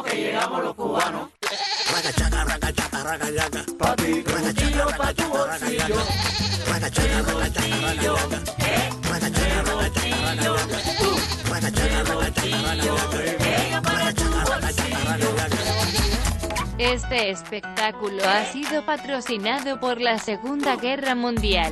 que llegamos los cubanos. Ragachaca, ragachaca, ragachaca. Pa' ti, trujillo, pa' tu bolsillo. Ragachaca, ragachaca, ragachaca. Ragachaca, ragachaca, ragachaca. Ragachaca, ragachaca, ragachaca. Este espectáculo ha sido patrocinado por la Segunda Guerra Mundial.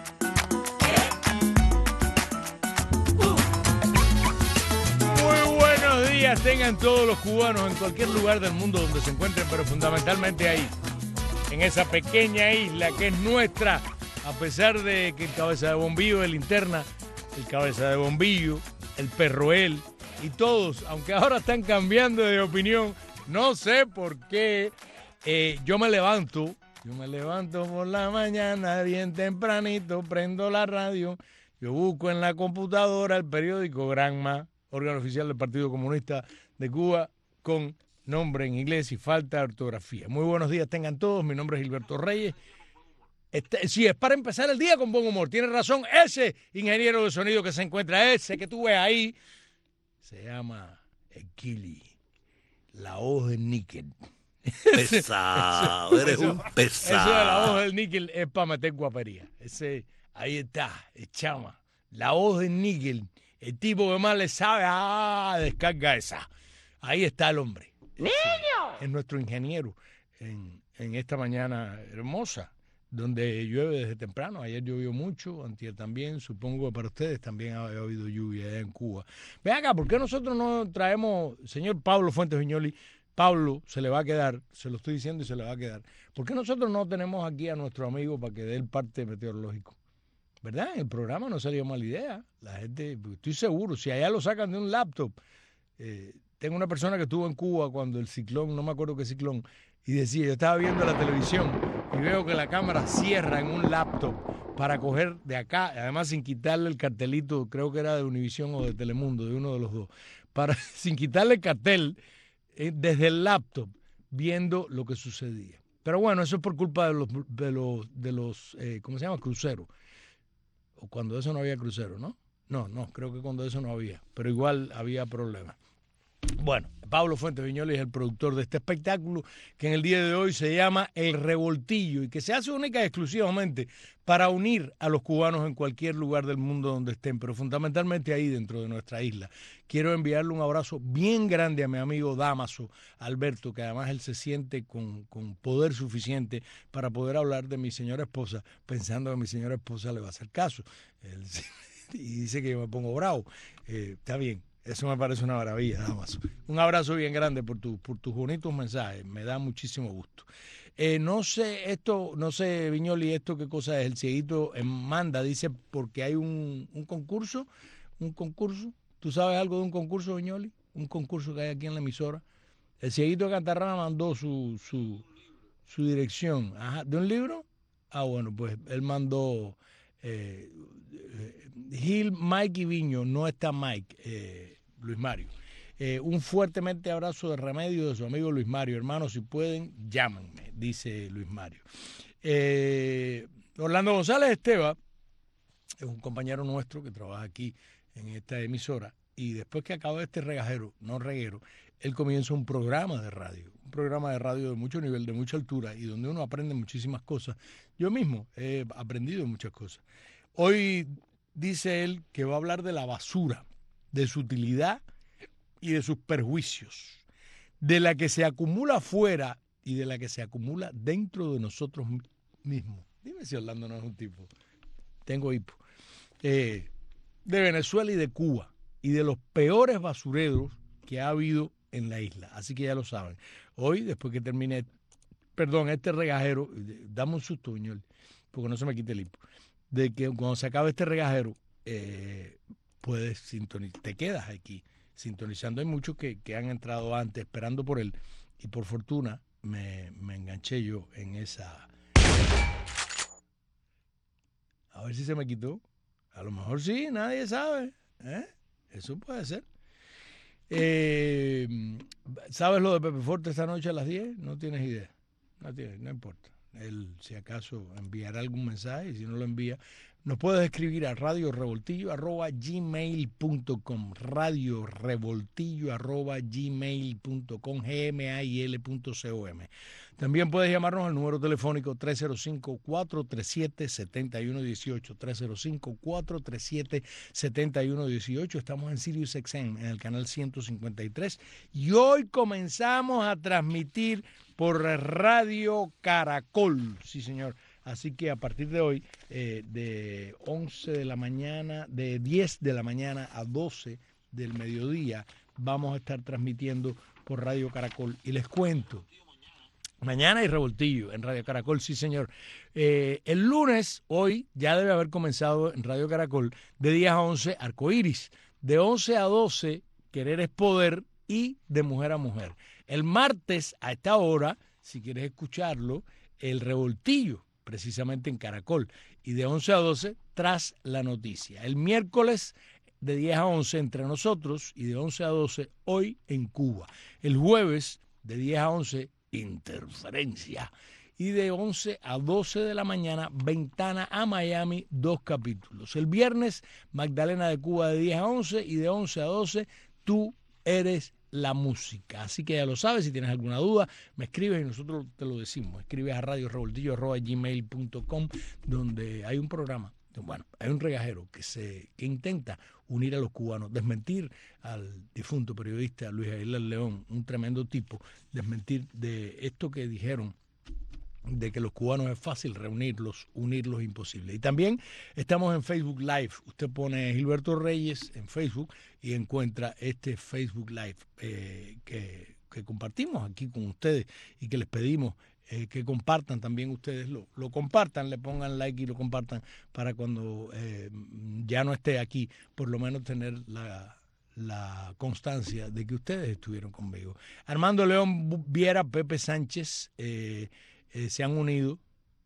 Muy buenos días tengan todos los cubanos en cualquier lugar del mundo donde se encuentren, pero fundamentalmente ahí, en esa pequeña isla que es nuestra, a pesar de que el cabeza de bombillo, el linterna, el cabeza de bombillo, el perroel y todos, aunque ahora están cambiando de opinión, no sé por qué, yo me levanto por la mañana bien tempranito, prendo la radio, yo busco en la computadora el periódico Granma, órgano oficial del Partido Comunista de Cuba, con nombre en inglés y falta de ortografía. Muy buenos días tengan todos, mi nombre es Gilberto Reyes. Sí, es para empezar el día con buen humor, tiene razón, ese ingeniero de sonido que se encuentra, ese que tú ves ahí, se llama Kili. La voz del níquel. Pesado, eres un pesado. Eso de la voz del níquel es para meter guapería. Ese, ahí está, el chama. La voz del níquel. El tipo que más le sabe, descarga esa. Ahí está el hombre. ¡Niño! Es nuestro ingeniero en esta mañana hermosa, donde llueve desde temprano. Ayer llovió mucho, antier también. Supongo que para ustedes también ha habido lluvia allá en Cuba. Ven acá, ¿por qué nosotros no traemos, señor Pablo Fuentes Viñoli? Pablo se le va a quedar, se lo estoy diciendo y se le va a quedar. ¿Por qué nosotros no tenemos aquí a nuestro amigo para que dé el parte meteorológico? ¿Verdad? En el programa no sería mala idea. La gente, estoy seguro, si allá lo sacan de un laptop. Tengo una persona que estuvo en Cuba cuando el ciclón, no me acuerdo qué ciclón, y decía, yo estaba viendo la televisión y veo que la cámara cierra en un laptop para coger de acá, además sin quitarle el cartelito, creo que era de Univisión o de Telemundo, de uno de los dos, sin quitarle el cartel desde el laptop, viendo lo que sucedía. Pero bueno, eso es por culpa de los ¿cómo se llama? Cruceros. O cuando eso no había crucero, ¿no? No, creo que cuando eso no había, pero igual había problemas. Bueno, Pablo Fuentes Viñoli es el productor de este espectáculo que en el día de hoy se llama El Revoltillo y que se hace única y exclusivamente para unir a los cubanos en cualquier lugar del mundo donde estén, pero fundamentalmente ahí dentro de nuestra isla. Quiero enviarle un abrazo bien grande a mi amigo Damaso Alberto, que además él se siente con poder suficiente para poder hablar de mi señora esposa, pensando que mi señora esposa le va a hacer caso. Y dice que yo me pongo bravo. Está bien. Eso me parece una maravilla, Damaso. Un abrazo bien grande por tus bonitos mensajes. Me da muchísimo gusto. No sé, Viñoli, esto qué cosa es. El cieguito manda, dice, porque hay un concurso. ¿Un concurso? ¿Tú sabes algo de un concurso, Viñoli? Un concurso que hay aquí en la emisora. El cieguito de Cantarrana mandó su dirección. Ajá. ¿De un libro? Bueno, pues él mandó Gil, Mike y Viño. No está Mike. Luis Mario. Un fuertemente abrazo de remedio de su amigo Luis Mario. Hermanos, si pueden, llámenme, dice Luis Mario. Orlando González Esteva es un compañero nuestro que trabaja aquí en esta emisora y después que acaba este regajero, no reguero, él comienza un programa de radio de mucho nivel, de mucha altura y donde uno aprende muchísimas cosas. Yo mismo he aprendido muchas cosas. Hoy dice él que va a hablar de la basura, de su utilidad y de sus perjuicios, de la que se acumula afuera y de la que se acumula dentro de nosotros mismos. Dime si Orlando no es un tipo. Tengo hipo. De Venezuela y de Cuba y de los peores basureros que ha habido en la isla. Así que ya lo saben. Hoy, después que termine, este regajero, dame un susto, Viñol, porque no se me quite el hipo, de que cuando se acabe este regajero, puedes sintonizar, te quedas aquí sintonizando. Hay muchos que han entrado antes esperando por él y por fortuna me enganché yo en esa. A ver si se me quitó. A lo mejor sí, nadie sabe. Eso puede ser. ¿Sabes lo de Pepe Forte esta noche a las 10? No tienes idea. No importa. Él, si acaso, enviará algún mensaje y si no lo envía, nos puedes escribir a radiorevoltillo@gmail.com, radiorevoltillo@gmail.com, gmail.com. También puedes llamarnos al número telefónico 305-437-7118, 305-437-7118. Estamos en Sirius XM, en el canal 153, y hoy comenzamos a transmitir por Radio Caracol, sí señor. Así que a partir de hoy, de 11 de la mañana, de 10 de la mañana a 12 del mediodía, vamos a estar transmitiendo por Radio Caracol. Y les cuento, mañana hay revoltillo en Radio Caracol, sí señor. El lunes, hoy, ya debe haber comenzado en Radio Caracol, de 10 a 11, Arcoíris. De 11 a 12, Querer es Poder, y de Mujer a Mujer. El martes, a esta hora, si quieres escucharlo, el revoltillo, precisamente en Caracol, y de 11 a 12 Tras la Noticia. El miércoles de 10 a 11 Entre Nosotros, y de 11 a 12 Hoy en Cuba. El jueves de 10 a 11 Interferencia, y de 11 a 12 de la mañana Ventana a Miami, 2 capítulos. El viernes Magdalena de Cuba de 10 a 11, y de 11 a 12 Tú eres la música. Así que ya lo sabes, si tienes alguna duda, me escribes y nosotros te lo decimos. Escribes a radiorevoltillo@gmail.com, donde hay un programa, bueno, hay un regajero que intenta unir a los cubanos, desmentir al difunto periodista Luis Aguilar León, un tremendo tipo, desmentir de esto que dijeron de que los cubanos es fácil reunirlos, unirlos imposible. Y también estamos en Facebook Live. Usted pone Gilberto Reyes en Facebook y encuentra este Facebook Live que compartimos aquí con ustedes, y que les pedimos que compartan también ustedes, lo compartan, le pongan like y lo compartan, para cuando ya no esté aquí, por lo menos tener la constancia de que ustedes estuvieron conmigo. Armando León Viera, Pepe Sánchez, se han unido.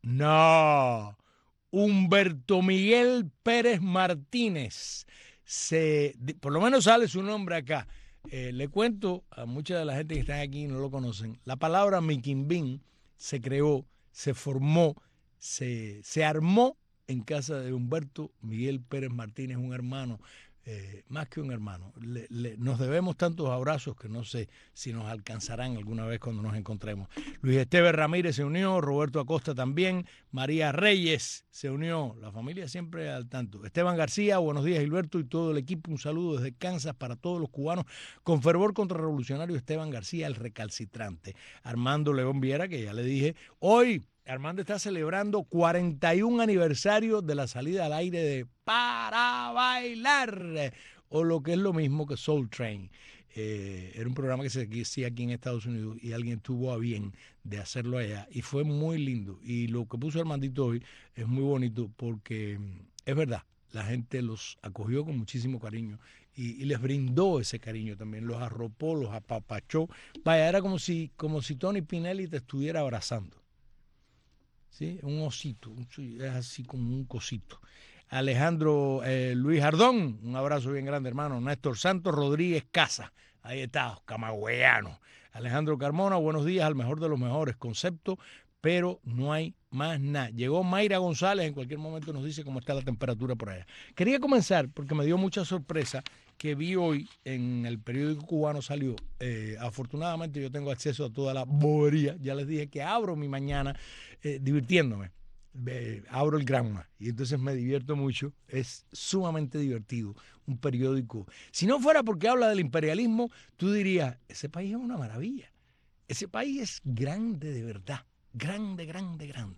No, Humberto Miguel Pérez Martínez, por lo menos sale su nombre acá. Le cuento a mucha de la gente que está aquí y no lo conocen, la palabra miquimbín se creó, se formó, se armó en casa de Humberto Miguel Pérez Martínez, un hermano, más que un hermano. Nos debemos tantos abrazos que no sé si nos alcanzarán alguna vez cuando nos encontremos. Luis Esteban Ramírez se unió, Roberto Acosta también, María Reyes se unió, la familia siempre al tanto. Esteban García, buenos días Gilberto y todo el equipo, un saludo desde Kansas para todos los cubanos con fervor contrarrevolucionario. Esteban García, el recalcitrante. Armando León Viera, que ya le dije, hoy Armando está celebrando 41 aniversario de la salida al aire de Para Bailar, o lo que es lo mismo que Soul Train. Era un programa que se hacía aquí en Estados Unidos y alguien tuvo a bien de hacerlo allá, y fue muy lindo. Y lo que puso Armandito hoy es muy bonito, porque es verdad, la gente los acogió con muchísimo cariño y les brindó ese cariño también, los arropó, los apapachó. Vaya, era como si Tony Pinelli te estuviera abrazando. ¿Sí? Un osito, es así como un cosito. Alejandro Luis Jardón, un abrazo bien grande, hermano. Néstor Santos Rodríguez Casa, ahí está, camagüeyano. Alejandro Carmona, buenos días, al mejor de los mejores, concepto, pero no hay más nada. Llegó Mayra González, en cualquier momento nos dice cómo está la temperatura por allá. Quería comenzar porque me dio mucha sorpresa que vi hoy en el periódico cubano, salió, afortunadamente yo tengo acceso a toda la bobería, ya les dije que abro mi mañana divirtiéndome, abro el Granma y entonces me divierto mucho, es sumamente divertido, un periódico. Si no fuera porque habla del imperialismo, tú dirías, ese país es una maravilla, ese país es grande de verdad, grande, grande, grande.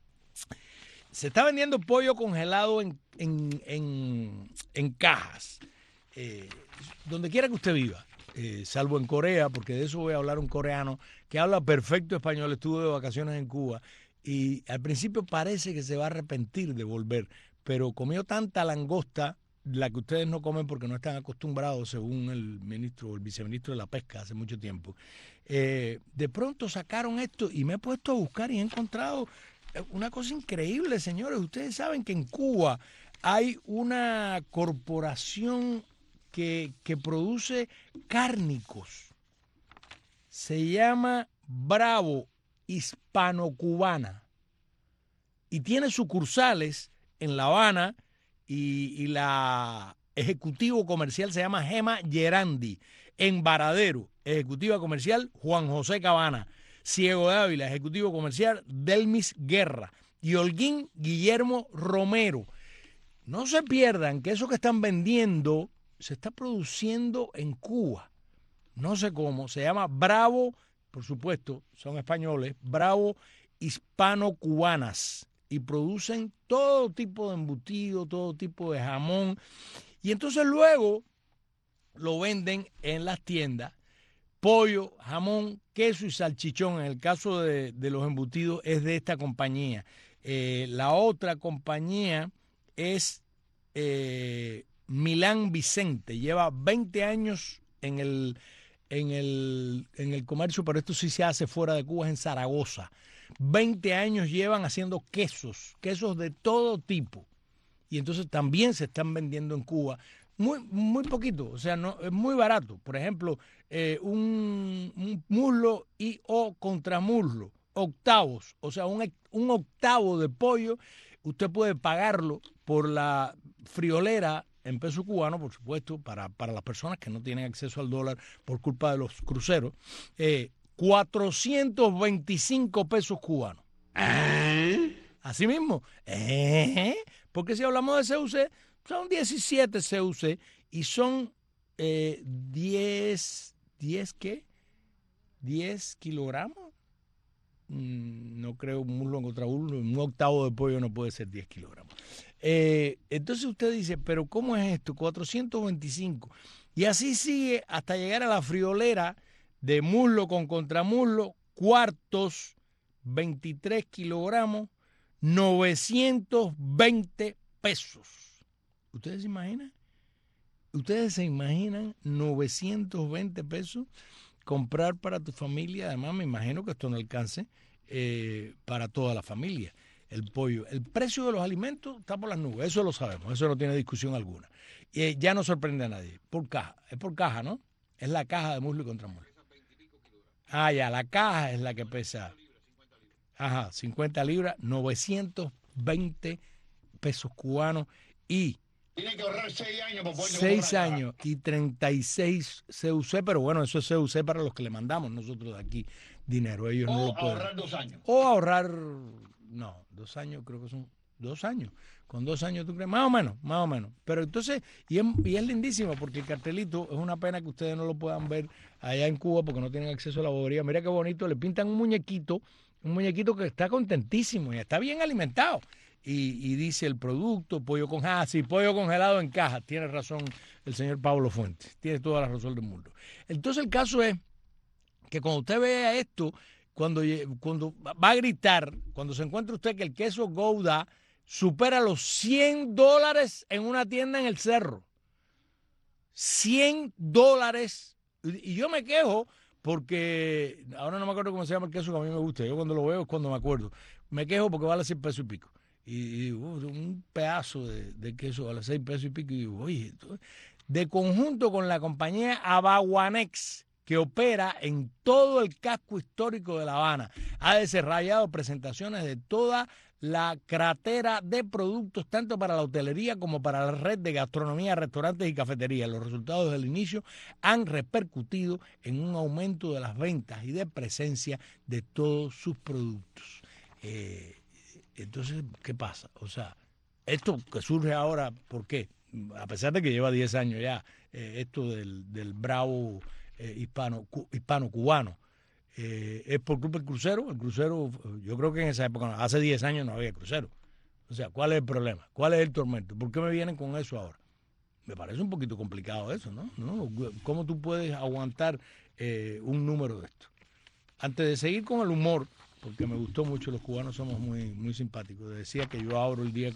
Se está vendiendo pollo congelado en cajas, donde quiera que usted viva, salvo en Corea, porque de eso voy a hablar, un coreano que habla perfecto español, estuvo de vacaciones en Cuba y al principio parece que se va a arrepentir de volver, pero comió tanta langosta, la que ustedes no comen porque no están acostumbrados, según el viceministro de la pesca hace mucho tiempo. De pronto sacaron esto y me he puesto a buscar y he encontrado una cosa increíble, señores. Ustedes saben que en Cuba hay una corporación que produce cárnicos. Se llama Bravo Hispano-Cubana y tiene sucursales en La Habana y la ejecutivo comercial se llama Gema Gerandi. En Varadero, ejecutiva comercial Juan José Cabana. Ciego de Ávila, ejecutivo comercial Delmis Guerra. Y Holguín Guillermo Romero. No se pierdan que eso que están vendiendo se está produciendo en Cuba. No sé cómo, se llama Bravo, por supuesto, son españoles, Bravo Hispano-Cubanas. Y producen todo tipo de embutido, todo tipo de jamón. Y entonces luego lo venden en las tiendas. Pollo, jamón, queso y salchichón. En el caso de los embutidos es de esta compañía. La otra compañía es Milán Vicente. Lleva 20 años en el comercio, pero esto sí se hace fuera de Cuba, es en Zaragoza. 20 años llevan haciendo quesos de todo tipo. Y entonces también se están vendiendo en Cuba. Muy poquito, o sea, no es muy barato. Por ejemplo, un muslo y o contramuslo, octavos, o sea, un octavo de pollo, usted puede pagarlo por la friolera en peso cubano, por supuesto, para las personas que no tienen acceso al dólar por culpa de los cruceros, 425 pesos cubanos. Así mismo. Porque si hablamos de CUC, son 17 CUC y son 10 ¿qué? 10 kilogramos. No creo un muslo contra muslo, un octavo de pollo no puede ser 10 kilogramos. Entonces usted dice, pero ¿cómo es esto? 425. Y así sigue hasta llegar a la friolera de muslo con contramuslo, cuartos, 23 kilogramos, 920 pesos. ¿Ustedes se imaginan? ¿Ustedes se imaginan 920 pesos comprar para tu familia? Además, me imagino que esto no alcance para toda la familia. El pollo, el precio de los alimentos está por las nubes, eso lo sabemos, eso no tiene discusión alguna. Ya no sorprende a nadie. Por caja, es por caja, ¿no? Es la caja de muslo y contramuslo. Ah, ya, la caja es la que pesa. Ajá, 50 libras, 920 pesos cubanos y... Tiene que ahorrar 6 años para poder 6 años y 36 CUC, pero bueno, eso es CUC para los que le mandamos nosotros de aquí dinero. Ellos no lo pueden. O ahorrar 2 años. O ahorrar, no, 2 años, creo que son 2 años. Con 2 años, ¿tú crees? Más o menos. Pero entonces, y es lindísimo porque el cartelito, es una pena que ustedes no lo puedan ver allá en Cuba porque no tienen acceso a la bobería. Mira qué bonito, le pintan un muñequito que está contentísimo y está bien alimentado. Y dice el producto, pollo congelado en caja. Tiene razón el señor Pablo Fuentes, tiene toda la razón del mundo. Entonces el caso es que cuando usted vea esto, cuando va a gritar, cuando se encuentre usted que el queso Gouda supera los $100 en una tienda en el Cerro. $100. Y yo me quejo porque, ahora no me acuerdo cómo se llama el queso que a mí me gusta. Yo cuando lo veo es cuando me acuerdo. Me quejo porque vale 6 pesos y pico. Y un pedazo de queso vale 6 pesos y pico. Y digo, oye, de conjunto con la compañía Abaguanex, que opera en todo el casco histórico de La Habana, ha desarrollado presentaciones de toda la cratera de productos, tanto para la hotelería como para la red de gastronomía, restaurantes y cafeterías. Los resultados del inicio han repercutido en un aumento de las ventas y de presencia de todos sus productos. Entonces, ¿qué pasa? O sea, esto que surge ahora, ¿por qué? A pesar de que lleva 10 años ya, esto del bravo hispano-cubano, es por culpa del crucero. El crucero, yo creo que en esa época, hace 10 años no había crucero. O sea, ¿cuál es el problema? ¿Cuál es el tormento? ¿Por qué me vienen con eso ahora? Me parece un poquito complicado eso, ¿no? ¿Cómo tú puedes aguantar un número de esto? Antes de seguir con el humor, porque me gustó mucho, los cubanos somos muy simpáticos. Decía que yo abro el día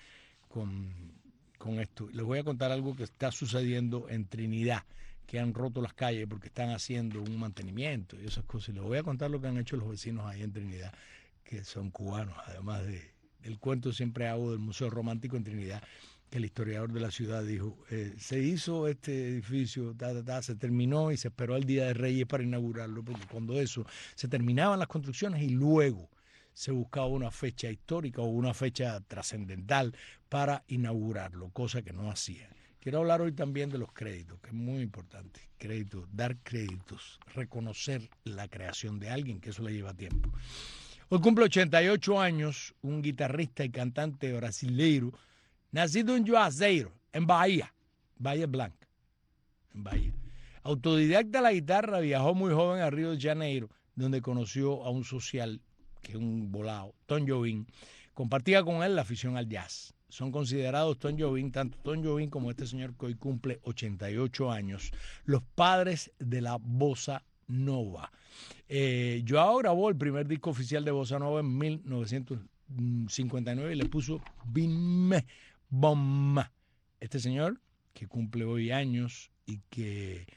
con esto. Les voy a contar algo que está sucediendo en Trinidad, que han roto las calles porque están haciendo un mantenimiento y esas cosas. Y les voy a contar lo que han hecho los vecinos ahí en Trinidad, que son cubanos, además del cuento siempre hago del Museo Romántico en Trinidad, que el historiador de la ciudad dijo, se hizo este edificio, se terminó y se esperó al Día de Reyes para inaugurarlo, porque cuando eso se terminaban las construcciones y luego se buscaba una fecha histórica o una fecha trascendental para inaugurarlo, cosa que no hacía. Quiero hablar hoy también de los créditos, que es muy importante. Créditos, dar créditos, reconocer la creación de alguien, que eso le lleva tiempo. Hoy cumple 88 años un guitarrista y cantante brasileiro, nacido en Juazeiro, en Bahía Blanca, en Bahía. Autodidacta a la guitarra, viajó muy joven a Río de Janeiro, donde conoció a un social, que es un volado, Tom Jobim. Compartía con él la afición al jazz. Son considerados Tom Jobim, tanto Tom Jobim como este señor que hoy cumple 88 años, los padres de la bossa nova. Joao grabó el primer disco oficial de bossa nova en 1959 y le puso Bim Bom. Este señor, que cumple hoy años y que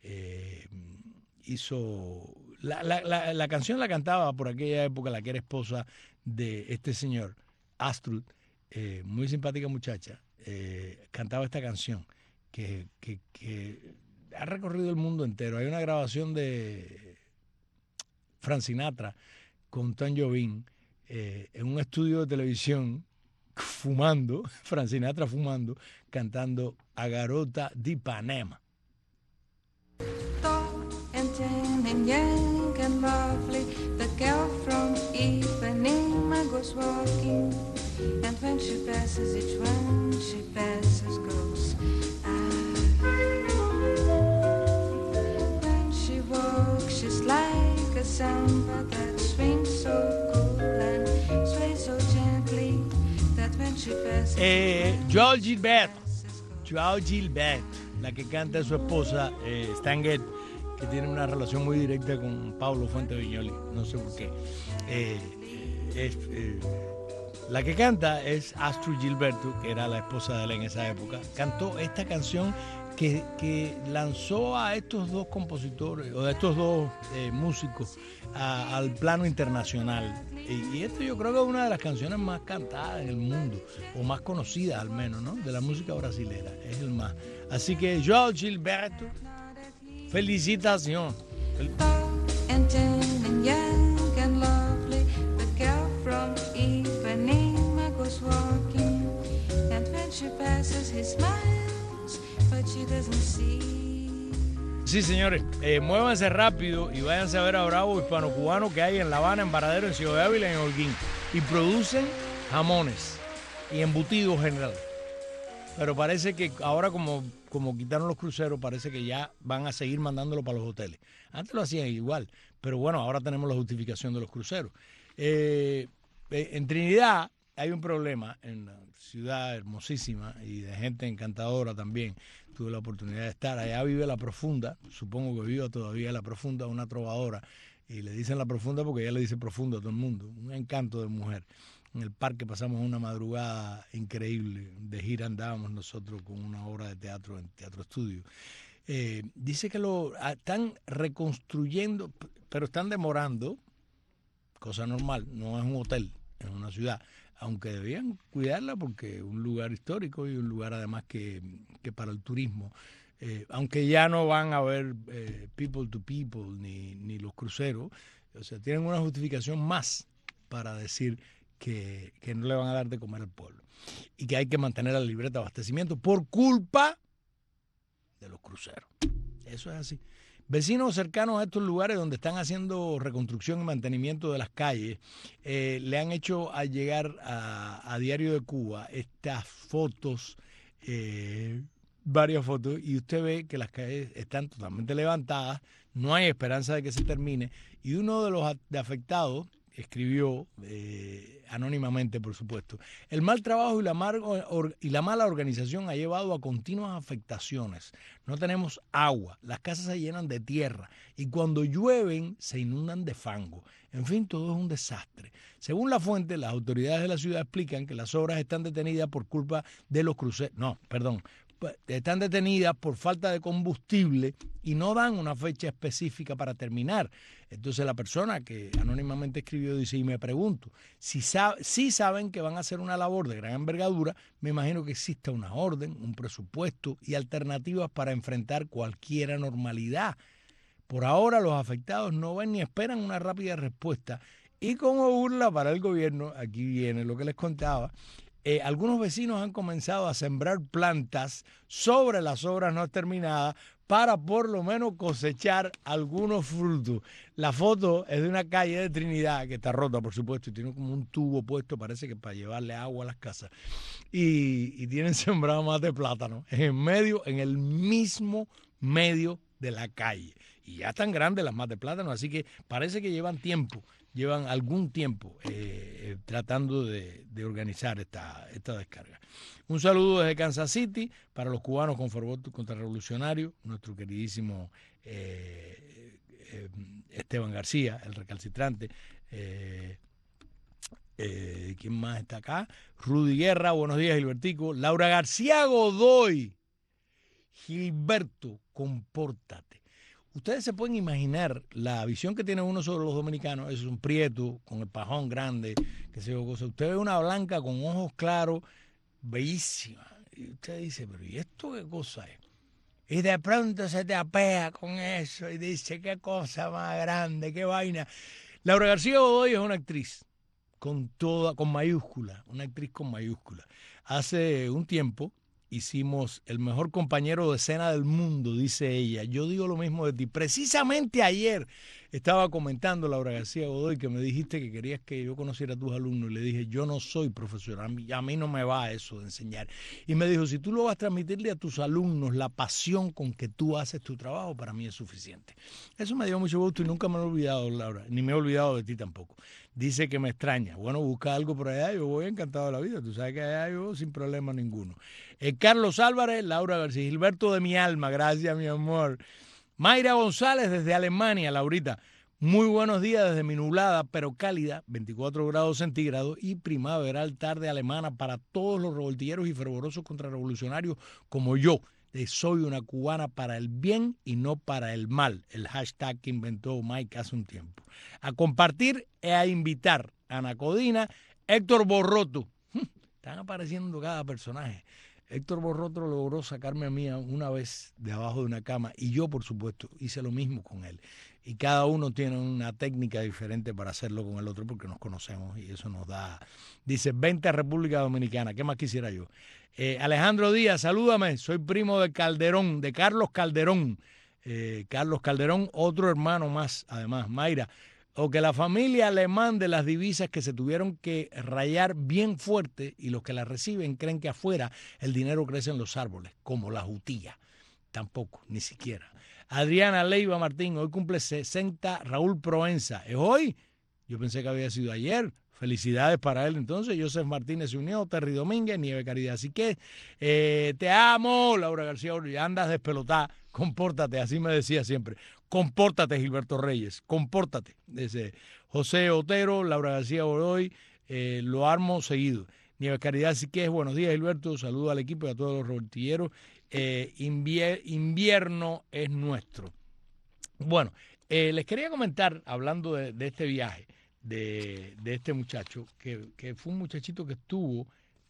hizo... La canción la cantaba por aquella época la que era esposa de este señor, Astrud, muy simpática muchacha, cantaba esta canción que ha recorrido el mundo entero. Hay una grabación de Frank Sinatra con Tom Jobim en un estudio de televisión fumando, Frank Sinatra fumando, cantando A Garota de Ipanema. And young and lovely, the girl from Ipanema goes walking, and when she passes, each one she passes goes. When she walks, she's like a samba that swings so cool and sways so gently that when she passes. Joao Gilberto, la que canta es su esposa, Stan Getz, que tiene una relación muy directa con Pablo Fuente Viñoli, no sé por qué. La que canta es Astrud Gilberto, que era la esposa de él en esa época. Cantó esta canción que lanzó a estos dos compositores, o a estos dos músicos, al plano internacional. Y esto yo creo que es una de las canciones más cantadas en el mundo, o más conocidas al menos, ¿no? De la música brasilera, es el más. Así que Joao Gilberto, felicitación. And young and lovely, the girl from Ipanema goes walking, and when she passes, he smiles, but she doesn't see. Sí, señores, muévanse rápido y váyanse a ver a Bravo Hispano-Cubano que hay en La Habana, en Varadero, en Ciudad de Ávila, en Holguín. Y producen jamones y embutidos general. Pero parece que ahora como quitaron los cruceros, parece que ya van a seguir mandándolo para los hoteles. Antes lo hacían igual, pero bueno, ahora tenemos la justificación de los cruceros. En Trinidad hay un problema, en la ciudad hermosísima y de gente encantadora también. Tuve la oportunidad de estar. Allá vive La Profunda, supongo que viva todavía La Profunda, una trovadora. Y le dicen La Profunda porque ella le dice profunda a todo el mundo. Un encanto de mujer. En el parque pasamos una madrugada increíble. De gira andábamos nosotros con una obra de teatro en Teatro Estudio. Dice que lo están reconstruyendo, pero están demorando, cosa normal, no es un hotel, es una ciudad, aunque debían cuidarla porque es un lugar histórico y un lugar además que para el turismo, aunque ya no van a haber people to people ni los cruceros, o sea, tienen una justificación más para decir que no le van a dar de comer al pueblo y que hay que mantener la libreta de abastecimiento por culpa de los cruceros. Eso es así. Vecinos cercanos a estos lugares donde están haciendo reconstrucción y mantenimiento de las calles le han hecho llegar a Diario de Cuba estas fotos, varias fotos, y usted ve que las calles están totalmente levantadas, no hay esperanza de que se termine, y uno de los afectados escribió anónimamente, por supuesto: el mal trabajo y la mala organización ha llevado a continuas afectaciones. No tenemos agua, las casas se llenan de tierra y cuando llueven se inundan de fango. En fin, todo es un desastre. Según la fuente, las autoridades de la ciudad explican que las obras están detenidas por culpa de los cruceros. Están detenidas por falta de combustible y no dan una fecha específica para terminar. Entonces la persona que anónimamente escribió dice, y me pregunto, si saben que van a hacer una labor de gran envergadura, me imagino que exista una orden, un presupuesto y alternativas para enfrentar cualquier anormalidad. Por ahora los afectados no ven ni esperan una rápida respuesta Y como burla para el gobierno, aquí viene lo que les contaba, algunos vecinos han comenzado a sembrar plantas sobre las obras no terminadas para por lo menos cosechar algunos frutos. La foto es de una calle de Trinidad que está rota, por supuesto, y tiene como un tubo puesto, parece que para llevarle agua a las casas. Y tienen sembrado más de plátano en el mismo medio de la calle. Y ya están grandes las más de plátano, así que parece que llevan algún tiempo tratando de organizar esta descarga. Un saludo desde Kansas City para los cubanos con fervor contrarrevolucionario, nuestro queridísimo Esteban García, el recalcitrante. ¿Quién más está acá? Rudy Guerra, buenos días, Gilbertico. Laura García Godoy. Gilberto, compórtate. Ustedes se pueden imaginar la visión que tiene uno sobre los dominicanos. Es un prieto con el pajón grande, que se ve cosa. Usted ve una blanca con ojos claros, bellísima. Y usted dice, pero ¿y esto qué cosa es? Y de pronto se te apea con eso y dice, qué cosa más grande, qué vaina. Laura García Godoy es una actriz con mayúscula, una actriz con mayúscula. Hace un tiempo hicimos El mejor compañero de escena del mundo, dice ella. Yo digo lo mismo de ti. Precisamente ayer estaba comentando, Laura García Godoy, que me dijiste que querías que yo conociera a tus alumnos. Y le dije, yo no soy profesor, a mí no me va eso de enseñar. Y me dijo, si tú lo vas a transmitirle a tus alumnos la pasión con que tú haces tu trabajo, para mí es suficiente. Eso me dio mucho gusto y nunca me he olvidado, Laura, ni me he olvidado de ti tampoco. Dice que me extraña. Bueno, busca algo por allá, yo voy encantado de la vida. Tú sabes que allá yo sin problema ninguno. Carlos Álvarez, Laura García, Gilberto de mi alma, gracias mi amor. Mayra González desde Alemania, Laurita. Muy buenos días desde mi nublada pero cálida, 24 grados centígrados y primaveral tarde alemana para todos los revoltilleros y fervorosos contrarrevolucionarios como yo. Soy una cubana para el bien y no para el mal, el hashtag que inventó Mike hace un tiempo. A compartir y a invitar a Ana Codina, Héctor Borroto. Están apareciendo cada personaje. Héctor Borroto logró sacarme a mí una vez de abajo de una cama y yo, por supuesto, hice lo mismo con él. Y cada uno tiene una técnica diferente para hacerlo con el otro porque nos conocemos y eso nos da... Dice, 20 a República Dominicana. ¿Qué más quisiera yo? Alejandro Díaz, salúdame. Soy primo de Calderón, de Carlos Calderón. Carlos Calderón, otro hermano más, además. Mayra, o que la familia le mande las divisas que se tuvieron que rayar bien fuerte y los que las reciben creen que afuera el dinero crece en los árboles, como la jutía. Tampoco, ni siquiera. Adriana Leiva Martín, hoy cumple 60 Raúl Proenza. ¿Es hoy? Yo pensé que había sido ayer. Felicidades para él entonces. Joseph Martínez se unió, Terry Domínguez, Nieve Caridad. Así que te amo, Laura García. Andas despelotada. Compórtate, así me decía siempre. Compórtate, Gilberto Reyes. Compórtate. Dice José Otero, Laura García Godoy, lo armo seguido. Nieve Caridad, así que buenos días, Gilberto. Saludo al equipo y a todos los revoltilleros. Invierno es nuestro. Bueno, les quería comentar, hablando de este viaje, de este muchacho, que fue un muchachito que estuvo,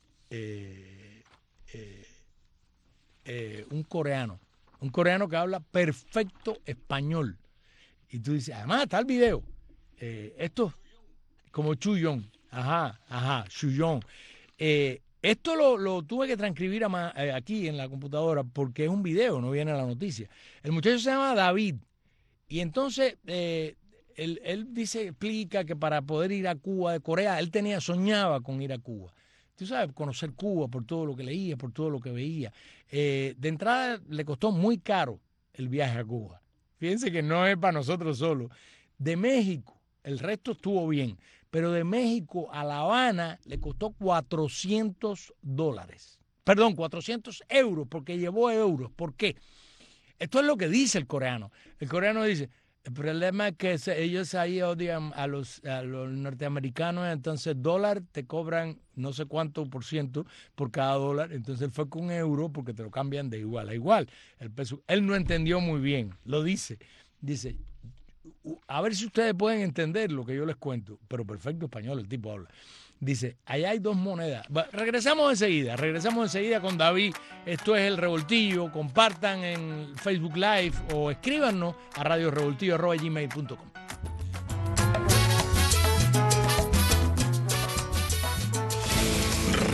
un coreano que habla perfecto español. Y tú dices, además está el video, esto como Chuyón, Chuyón. Esto lo tuve que transcribir aquí en la computadora porque es un video, no viene la noticia. El muchacho se llama David y entonces él explica que para poder ir a Cuba de Corea, él soñaba con ir a Cuba. Tú sabes, conocer Cuba por todo lo que leía, por todo lo que veía. De entrada le costó muy caro el viaje a Cuba. Fíjense que no es para nosotros solo. De México, el resto estuvo bien. Pero de México a La Habana le costó $400. Perdón, 400 euros, porque llevó euros. ¿Por qué? Esto es lo que dice el coreano. El coreano dice, el problema es que ellos ahí odian a los norteamericanos, entonces dólar te cobran no sé cuánto % por cada dólar. Entonces él fue con euro porque te lo cambian de igual a igual. El peso, él no entendió muy bien, lo dice. Dice, a ver si ustedes pueden entender lo que yo les cuento, pero perfecto español el tipo habla. Dice, allá hay dos monedas. Regresamos enseguida con David. Esto es El Revoltillo. Compartan en Facebook Live o escríbanos a radiorevoltillo@gmail.com.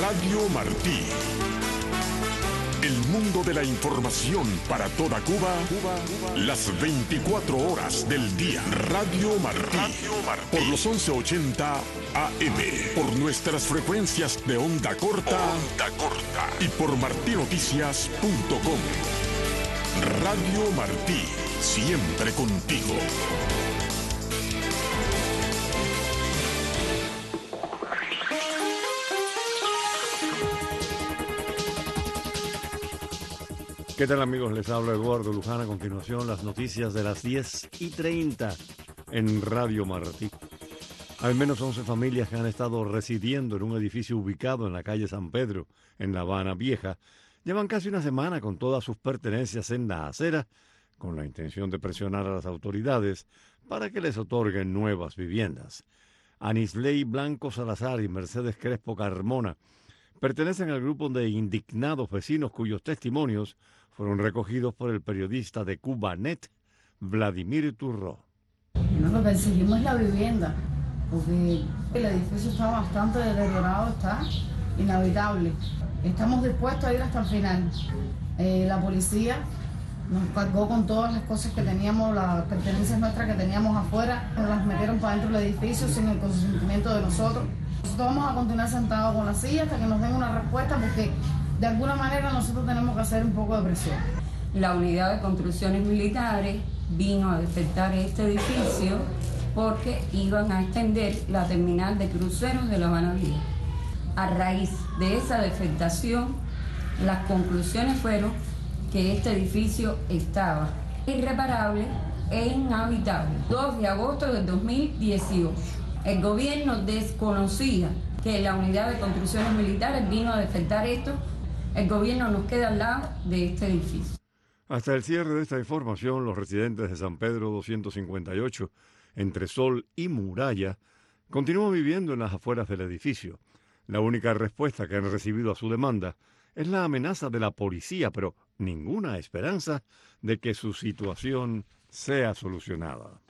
Radio Martí. El mundo de la información para toda Cuba, las 24 horas del día. Radio Martí. Por los 1180 AM. Por nuestras frecuencias de onda corta. Y por martinoticias.com. Radio Martí. Siempre contigo. ¿Qué tal, amigos? Les habla Eduardo Luján. A continuación, las noticias de las 10:30 en Radio Martí. Al menos 11 familias que han estado residiendo en un edificio ubicado en la calle San Pedro, en La Habana Vieja, llevan casi una semana con todas sus pertenencias en la acera, con la intención de presionar a las autoridades para que les otorguen nuevas viviendas. Anisley Blanco Salazar y Mercedes Crespo Carmona pertenecen al grupo de indignados vecinos cuyos testimonios fueron recogidos por el periodista de Cubanet, Vladimir Turró. Lo que perseguimos es la vivienda, porque el edificio está bastante deteriorado, está inhabitable. Estamos dispuestos a ir hasta el final. La policía nos cargó con todas las cosas que teníamos, las pertenencias nuestras que teníamos afuera, nos las metieron para dentro del edificio sin el consentimiento de nosotros. Nosotros vamos a continuar sentados con la silla hasta que nos den una respuesta, porque de alguna manera nosotros tenemos que hacer un poco de presión. La unidad de construcciones militares vino a defectar este edificio porque iban a extender la terminal de cruceros de La Habana Vieja. A raíz de esa defectación, las conclusiones fueron que este edificio estaba irreparable e inhabitable. 2 de agosto del 2018. El gobierno desconocía que la unidad de construcciones militares vino a defectar esto. El gobierno nos queda al lado de este edificio. Hasta el cierre de esta información, los residentes de San Pedro 258, entre Sol y Muralla, continúan viviendo en las afueras del edificio. La única respuesta que han recibido a su demanda es la amenaza de la policía, pero ninguna esperanza de que su situación sea solucionada.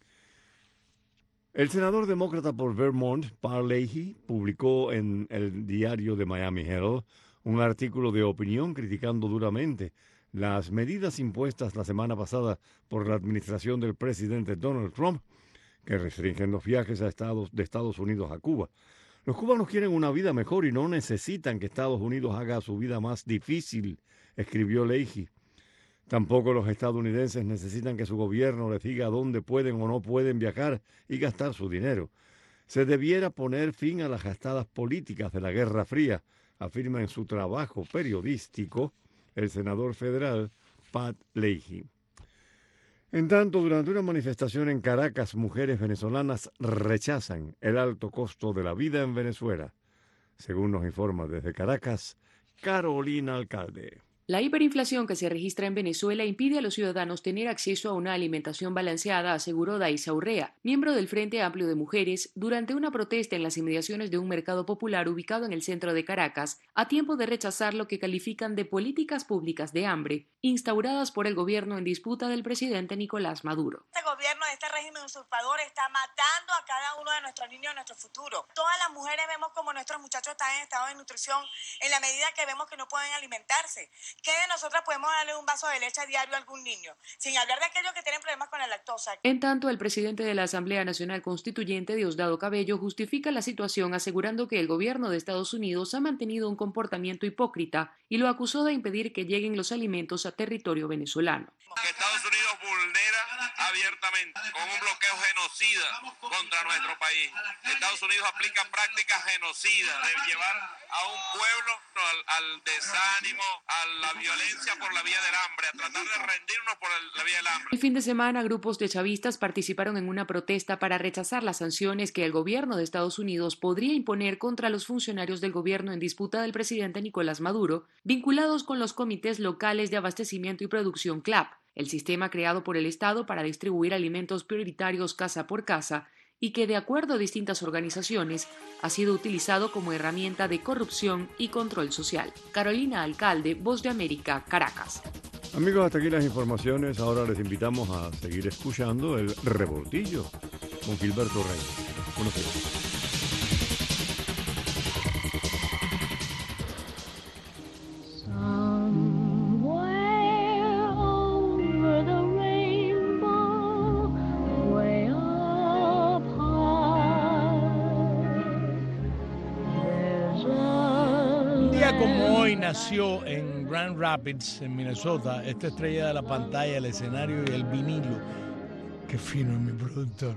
El senador demócrata por Vermont, Paul Leahy, publicó en el diario de Miami Herald un artículo de opinión criticando duramente las medidas impuestas la semana pasada por la administración del presidente Donald Trump, que restringen los viajes de Estados Unidos a Cuba. Los cubanos quieren una vida mejor y no necesitan que Estados Unidos haga su vida más difícil, escribió Leahy. Tampoco los estadounidenses necesitan que su gobierno les diga dónde pueden o no pueden viajar y gastar su dinero. Se debiera poner fin a las gastadas políticas de la Guerra Fría, afirma en su trabajo periodístico el senador federal Pat Leahy. En tanto, durante una manifestación en Caracas, mujeres venezolanas rechazan el alto costo de la vida en Venezuela. Según nos informa desde Caracas, Carolina Alcalde. La hiperinflación que se registra en Venezuela impide a los ciudadanos tener acceso a una alimentación balanceada, aseguró Daisa Urrea, miembro del Frente Amplio de Mujeres, durante una protesta en las inmediaciones de un mercado popular ubicado en el centro de Caracas, a tiempo de rechazar lo que califican de políticas públicas de hambre, instauradas por el gobierno en disputa del presidente Nicolás Maduro. Este gobierno, este régimen usurpador, está matando a cada uno de nuestros niños, de nuestro futuro. Todas las mujeres vemos como nuestros muchachos están en estado de nutrición en la medida que vemos que no pueden alimentarse. ¿Qué de nosotras podemos darle un vaso de leche a diario a algún niño? Sin hablar de aquellos que tienen problemas con la lactosa. En tanto, el presidente de la Asamblea Nacional Constituyente, Diosdado Cabello, justifica la situación asegurando que el gobierno de Estados Unidos ha mantenido un comportamiento hipócrita y lo acusó de impedir que lleguen los alimentos a territorio venezolano. Que Estados Unidos vulnera abiertamente con un bloqueo genocida contra nuestro país. Estados Unidos aplica prácticas genocidas de llevar a un pueblo al desánimo, a la violencia por la vía del hambre, a tratar de rendirnos por la vía del hambre. El fin de semana, grupos de chavistas participaron en una protesta para rechazar las sanciones que el gobierno de Estados Unidos podría imponer contra los funcionarios del gobierno en disputa del presidente Nicolás Maduro, vinculados con los comités locales de abastecimiento y producción CLAP, el sistema creado por el Estado para distribuir alimentos prioritarios casa por casa y que, de acuerdo a distintas organizaciones, ha sido utilizado como herramienta de corrupción y control social. Carolina Alcalde, Voz de América, Caracas. Amigos, hasta aquí las informaciones. Ahora les invitamos a seguir escuchando el Revoltillo con Gilberto Reyes. Buenos días. Sunway nació en Grand Rapids, en Minnesota. Esta estrella de la pantalla, el escenario y el vinilo. Qué fino es mi productor.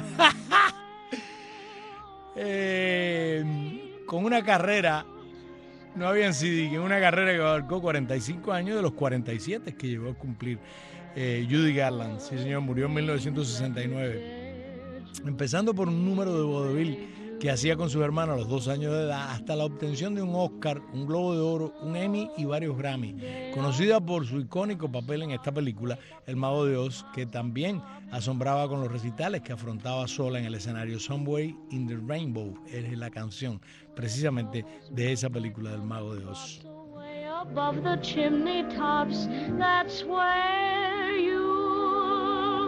Con una carrera, no había en CD, que una carrera que abarcó 45 años de los 47 que llegó a cumplir Judy Garland. Sí, señor, murió en 1969. Empezando por un número de vodevil que hacía con sus hermanos a los 2 años de edad, hasta la obtención de un Oscar, un Globo de Oro, un Emmy y varios Grammy. Conocida por su icónico papel en esta película, El Mago de Oz, que también asombraba con los recitales que afrontaba sola en el escenario. Somewhere in the Rainbow es la canción precisamente de esa película del Mago de Oz. Above the chimney tops, that's where you'll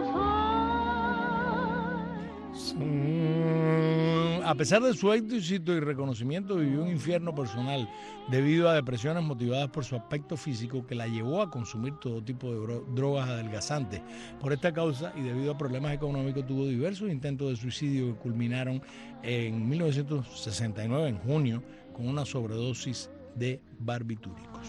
find. A pesar de su éxito y reconocimiento, vivió un infierno personal debido a depresiones motivadas por su aspecto físico que la llevó a consumir todo tipo de drogas adelgazantes. Por esta causa y debido a problemas económicos tuvo diversos intentos de suicidio que culminaron en 1969, en junio, con una sobredosis de barbitúricos.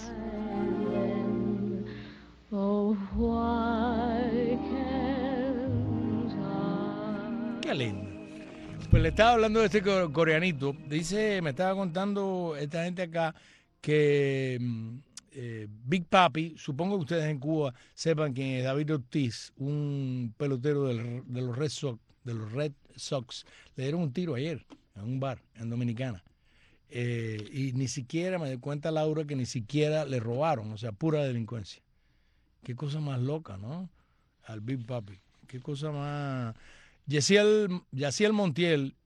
Oh, why can't I? Qué lindo. Pues le estaba hablando de este coreanito. Dice, me estaba contando esta gente acá que Big Papi, supongo que ustedes en Cuba sepan quién es David Ortiz, un pelotero de los Red Sox. Le dieron un tiro ayer en un bar en Dominicana. Y ni siquiera, me di cuenta Laura, que ni siquiera le robaron, o sea, pura delincuencia. Qué cosa más loca, ¿no? Al Big Papi. Qué cosa más... Yaciel Montiel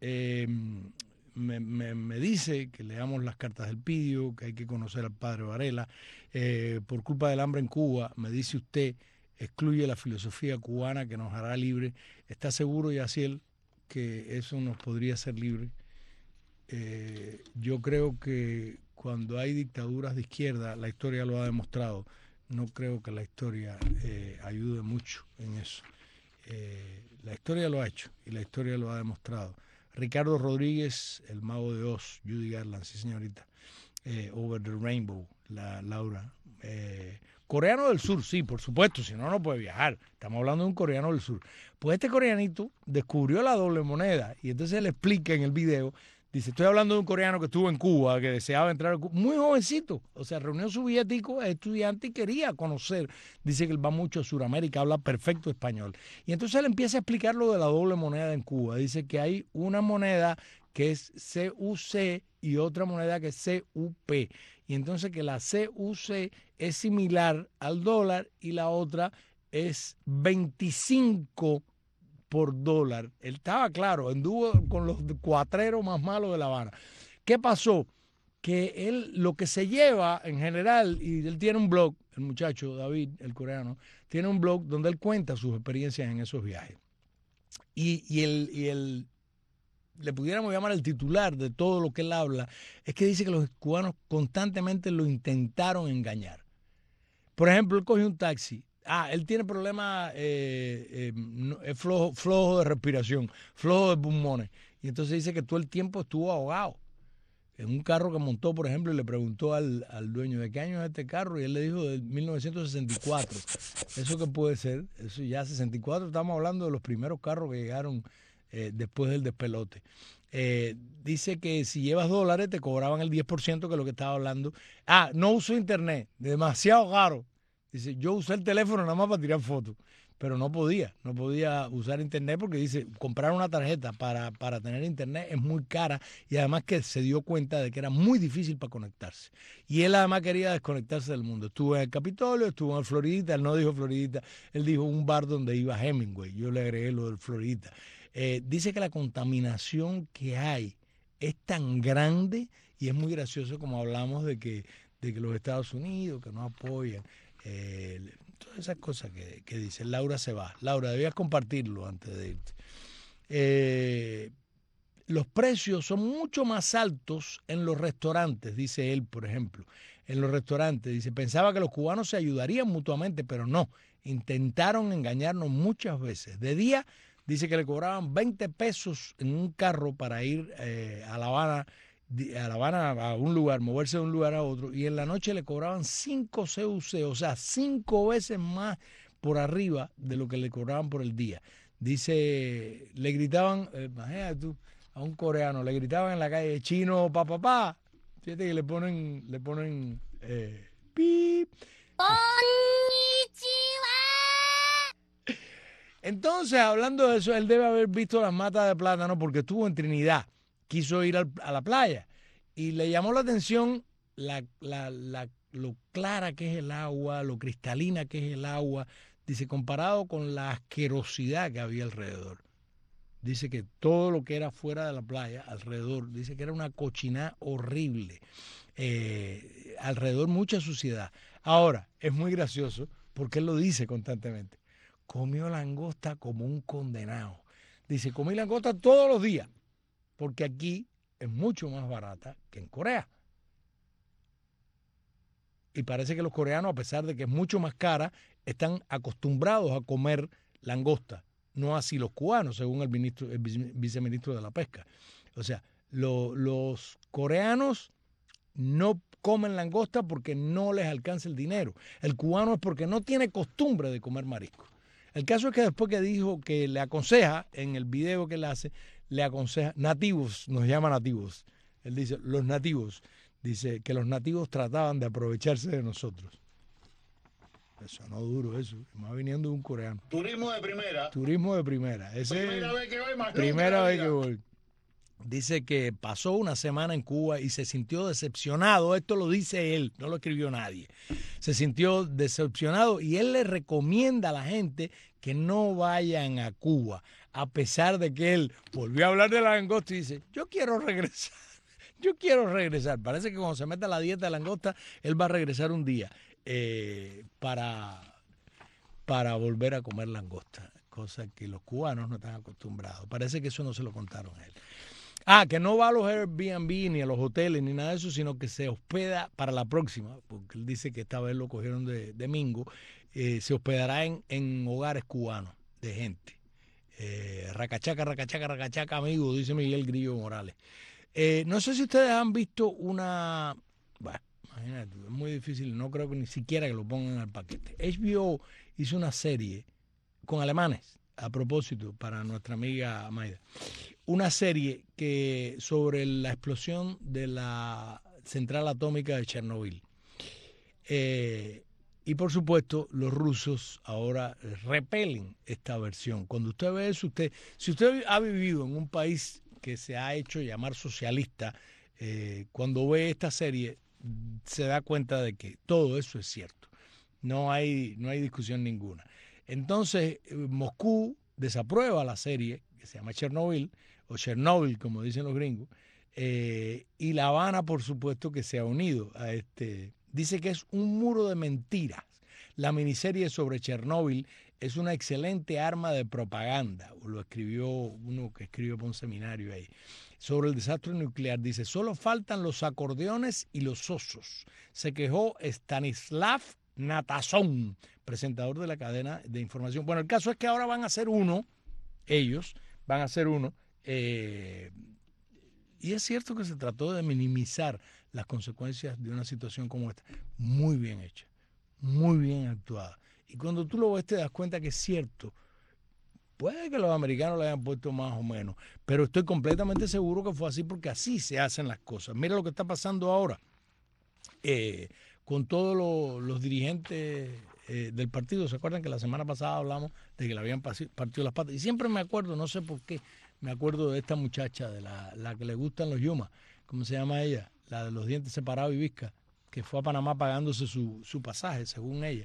me dice que leamos las cartas del Pidio, que hay que conocer al padre Varela. Por culpa del hambre en Cuba, me dice usted, excluye la filosofía cubana que nos hará libre. ¿Está seguro, Yaciel, que eso nos podría hacer libre? Yo creo que cuando hay dictaduras de izquierda, la historia lo ha demostrado. No creo que la historia ayude mucho en eso. La historia lo ha hecho y la historia lo ha demostrado. Ricardo Rodríguez, El Mago de Oz, Judy Garland, sí señorita. Over the Rainbow, Laura. Coreano del Sur, sí, por supuesto, si no, no puede viajar. Estamos hablando de un coreano del sur. Pues este coreanito descubrió la doble moneda y entonces él explica en el video. Dice, estoy hablando de un coreano que estuvo en Cuba, que deseaba entrar a Cuba, muy jovencito, o sea, reunió su billetico, es estudiante y quería conocer. Dice que él va mucho a Sudamérica, habla perfecto español. Y entonces él empieza a explicar lo de la doble moneda en Cuba. Dice que hay una moneda que es CUC y otra moneda que es CUP. Y entonces que la CUC es similar al dólar y la otra es 25 por dólar. Él estaba claro, anduvo con los cuatreros más malos de La Habana. ¿Qué pasó? Que él lo que se lleva en general, y él tiene un blog, el muchacho David, el coreano, tiene un blog donde él cuenta sus experiencias en esos viajes. Y él le pudiéramos llamar el titular de todo lo que él habla, es que dice que los cubanos constantemente lo intentaron engañar. Por ejemplo, él cogió un taxi. Él tiene problemas, es flojo de respiración, flojo de pulmones. Y entonces dice que todo el tiempo estuvo ahogado. En un carro que montó, por ejemplo, y le preguntó al dueño de qué año es este carro, y él le dijo de 1964. ¿Eso qué puede ser? Eso ya 64, estamos hablando de los primeros carros que llegaron después del despelote. Dice que si llevas dólares te cobraban el 10%, que es lo que estaba hablando. No uso internet, demasiado caro. Dice, yo usé el teléfono nada más para tirar fotos, pero no podía usar internet porque dice, comprar una tarjeta para tener internet es muy cara y además que se dio cuenta de que era muy difícil para conectarse. Y él además quería desconectarse del mundo. Estuvo en el Capitolio, estuvo en el Floridita, él no dijo Floridita, él dijo un bar donde iba Hemingway, yo le agregué lo del Floridita. Dice que la contaminación que hay es tan grande y es muy gracioso como hablamos de que los Estados Unidos que no apoyan. Todas esas cosas que dice. Laura se va. Laura, debías compartirlo antes de irte. Los precios son mucho más altos en los restaurantes, dice él, por ejemplo. En los restaurantes, dice, pensaba que los cubanos se ayudarían mutuamente, pero no. Intentaron engañarnos muchas veces. De día, dice que le cobraban 20 pesos en un carro para ir a La Habana a La Habana, a un lugar, moverse de un lugar a otro, y en la noche le cobraban 5 CUC, o sea, 5 veces más por arriba de lo que le cobraban por el día. Dice, le gritaban, imagínate tú, a un coreano, le gritaban en la calle, chino, pa. Fíjate que le ponen pip. Entonces, hablando de eso, él debe haber visto las matas de plátano porque estuvo en Trinidad, quiso ir a la playa y le llamó la atención lo clara que es el agua, lo cristalina que es el agua, dice, comparado con la asquerosidad que había alrededor. Dice que todo lo que era fuera de la playa, alrededor, dice que era una cochinada horrible. Alrededor mucha suciedad. Ahora, es muy gracioso porque él lo dice constantemente. Comió langosta como un condenado. Dice, comí langosta todos los días, porque aquí es mucho más barata que en Corea. Y parece que los coreanos, a pesar de que es mucho más cara, están acostumbrados a comer langosta. No así los cubanos, según el viceministro de la Pesca. O sea, los coreanos no comen langosta porque no les alcanza el dinero. El cubano es porque no tiene costumbre de comer marisco. El caso es que después que dijo que le aconseja, en el video que él hace, le aconseja, nativos, nos llama nativos. Él dice, los nativos, dice que los nativos trataban de aprovecharse de nosotros. Eso no duro eso, más viniendo de un coreano. Turismo de primera. Turismo de primera. Primera vez que voy, más primera vez que voy. Dice que pasó una semana en Cuba y se sintió decepcionado. Esto lo dice él, no lo escribió nadie. Se sintió decepcionado y él le recomienda a la gente que no vayan a Cuba, a pesar de que él volvió a hablar de la langosta y dice, yo quiero regresar. Yo quiero regresar. Parece que cuando se meta a la dieta de langosta, él va a regresar un día para volver a comer langosta, cosa que los cubanos no están acostumbrados. Parece que eso no se lo contaron a él. Que no va a los Airbnb ni a los hoteles ni nada de eso, sino que se hospeda para la próxima, porque él dice que esta vez lo cogieron de mingo, se hospedará en hogares cubanos de gente. Racachaca, amigo, dice Miguel Grillo Morales. No sé si ustedes han visto una... Bueno, imagínate, es muy difícil, no creo que ni siquiera que lo pongan al paquete. HBO hizo una serie con alemanes, a propósito, para nuestra amiga Maida. Una serie sobre la explosión de la central atómica de Chernobyl. Y por supuesto, los rusos ahora repelen esta versión. Cuando usted ve eso, si usted ha vivido en un país que se ha hecho llamar socialista, cuando ve esta serie se da cuenta de que todo eso es cierto. No hay discusión ninguna. Entonces, Moscú desaprueba la serie que se llama Chernobyl, o Chernobyl, como dicen los gringos, y La Habana, por supuesto, que se ha unido a este. Dice que es un muro de mentiras. La miniserie sobre Chernobyl es una excelente arma de propaganda. Lo escribió uno que escribe para un seminario ahí. Sobre el desastre nuclear, dice, solo faltan los acordeones y los osos. Se quejó Stanislav Natazón, presentador de la cadena de información. Bueno, el caso es que ahora van a hacer uno, ellos van a hacer uno, y es cierto que se trató de minimizar las consecuencias de una situación como esta. Muy bien hecha, muy bien actuada. Y cuando tú lo ves te das cuenta que es cierto. Puede que los americanos le hayan puesto más o menos, pero estoy completamente seguro que fue así porque así se hacen las cosas. Mira lo que está pasando ahora con todos los dirigentes del partido. ¿Se acuerdan que la semana pasada hablamos de que le habían partido las patas? Y siempre me acuerdo, no sé por qué, me acuerdo de esta muchacha, de la que le gustan los yumas. ¿Cómo se llama ella? La de los dientes separados y visca, que fue a Panamá pagándose su pasaje, según ella.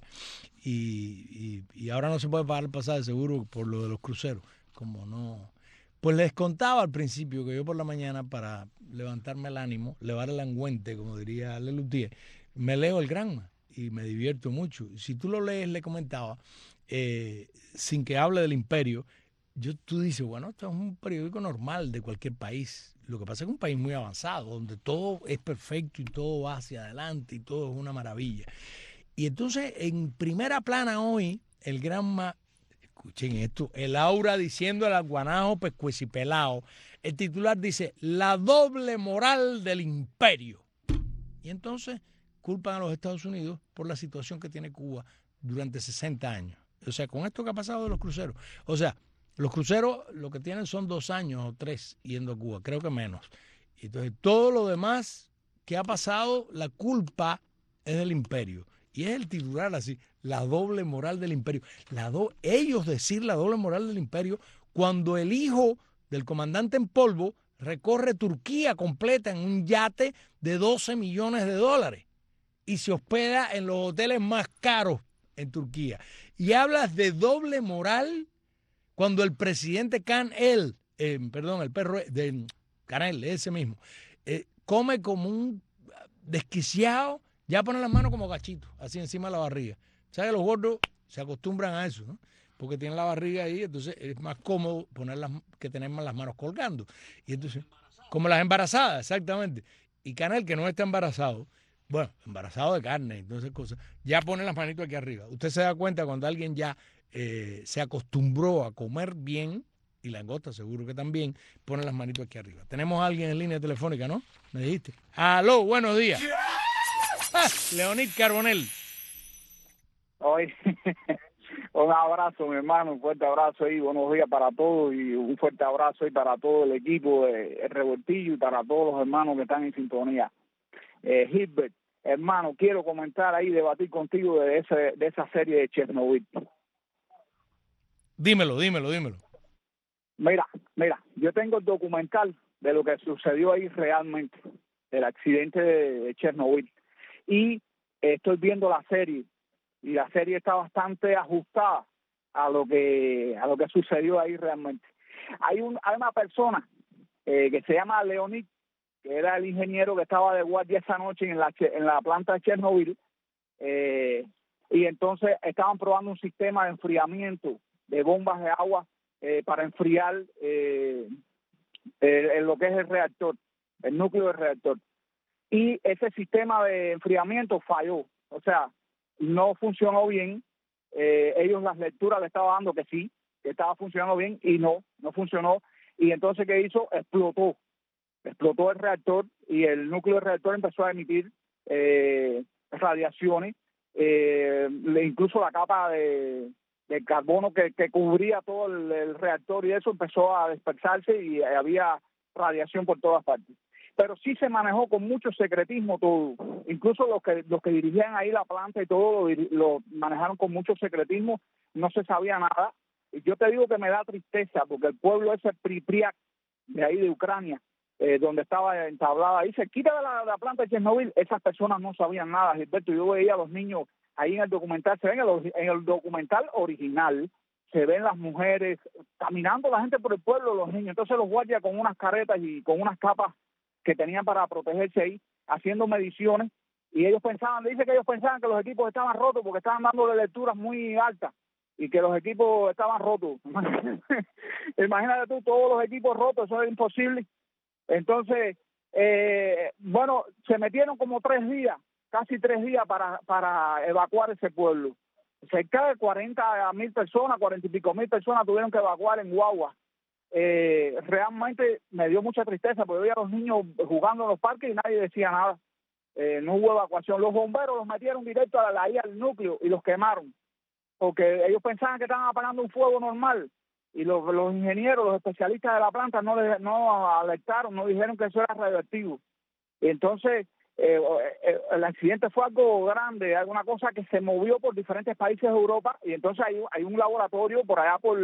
Y ahora no se puede pagar el pasaje seguro por lo de los cruceros. Como no. Pues les contaba al principio que yo por la mañana, para levantarme el ánimo, levar el angüente, como diría Lelutier, me leo el Granma y me divierto mucho. Si tú lo lees, le comentaba, sin que hable del imperio, tú dices, bueno, esto es un periódico normal de cualquier país. Lo que pasa es que es un país muy avanzado, donde todo es perfecto y todo va hacia adelante y todo es una maravilla. Y entonces, en primera plana hoy, el Granma, Escuchen esto, el Aura diciendo al guanajo pescuecipelao. El titular dice, la doble moral del imperio. Y entonces culpan a los Estados Unidos por la situación que tiene Cuba durante 60 años. O sea, con esto que ha pasado de los cruceros. O sea, los cruceros lo que tienen son 2 años o 3 yendo a Cuba, creo que menos. Entonces, todo lo demás que ha pasado, la culpa es del imperio. Y es el titular así, la doble moral del imperio. Ellos decir la doble moral del imperio cuando el hijo del comandante en polvo recorre Turquía completa en un yate de $12 millones y se hospeda en los hoteles más caros en Turquía. Y hablas de doble moral cuando el presidente el perro de Canel, ese mismo, come como un desquiciado, ya pone las manos como gachitos, así encima de la barriga. ¿Sabes? Los gordos se acostumbran a eso, ¿no? Porque tienen la barriga ahí, entonces es más cómodo ponerlas que tener las manos colgando. Y entonces, como las embarazadas, exactamente. Y Canel, que no está embarazado, bueno, embarazado de carne, entonces cosas, ya pone las manitos aquí arriba. Usted se da cuenta cuando alguien ya se acostumbró a comer bien, y la langosta seguro que también, pone las manitos aquí arriba. Tenemos a alguien en línea telefónica, ¿no? Me dijiste. Aló, buenos días. Leonid Carbonell. Hoy, un abrazo, mi hermano, un fuerte abrazo ahí, buenos días para todos y un fuerte abrazo ahí para todo el equipo de El Revoltillo y para todos los hermanos que están en sintonía. Gilbert, hermano, quiero comentar ahí, debatir contigo de esa serie de Chernobyl. Dímelo. Mira, yo tengo el documental de lo que sucedió ahí realmente, del accidente de Chernobyl, y estoy viendo la serie, y la serie está bastante ajustada a lo que sucedió ahí realmente. Hay una persona que se llama Leonid, que era el ingeniero que estaba de guardia esa noche en la planta de Chernobyl, y entonces estaban probando un sistema de enfriamiento de bombas de agua para enfriar lo que es el reactor, el núcleo del reactor. Y ese sistema de enfriamiento falló, o sea, no funcionó bien. Ellos las lecturas le estaban dando que sí, que estaba funcionando bien, y no funcionó. Y entonces, ¿qué hizo? Explotó el reactor y el núcleo del reactor empezó a emitir radiaciones, incluso la capa de carbono que cubría todo el reactor y eso empezó a dispersarse y había radiación por todas partes. Pero sí se manejó con mucho secretismo todo, incluso los que dirigían ahí la planta y todo lo manejaron con mucho secretismo, no se sabía nada. Y yo te digo que me da tristeza porque el pueblo ese Pripyat de ahí de Ucrania, donde estaba entablada ahí cerquita de la planta de Chernobyl, esas personas no sabían nada, Gilberto. Yo veía a los niños ahí en el documental, se ven en el documental original, se ven las mujeres caminando, la gente por el pueblo, los niños. Entonces los guardias con unas caretas y con unas capas que tenían para protegerse ahí, haciendo mediciones, y ellos pensaban que los equipos estaban rotos porque estaban dándole lecturas muy altas y que los equipos estaban rotos. Imagínate tú, todos los equipos rotos, eso es imposible. Entonces, bueno, se metieron como 3 días, casi 3 días para evacuar ese pueblo. Cerca de 40.000 personas, 40 y pico mil personas tuvieron que evacuar en guagua. Realmente me dio mucha tristeza porque veía a los niños jugando en los parques y nadie decía nada. No hubo evacuación. Los bomberos los metieron directo ahí al núcleo y los quemaron porque ellos pensaban que estaban apagando un fuego normal y los ingenieros, los especialistas de la planta no alertaron, no dijeron que eso era radioactivo. Y entonces el accidente fue algo grande, alguna cosa que se movió por diferentes países de Europa, y entonces hay un laboratorio por allá por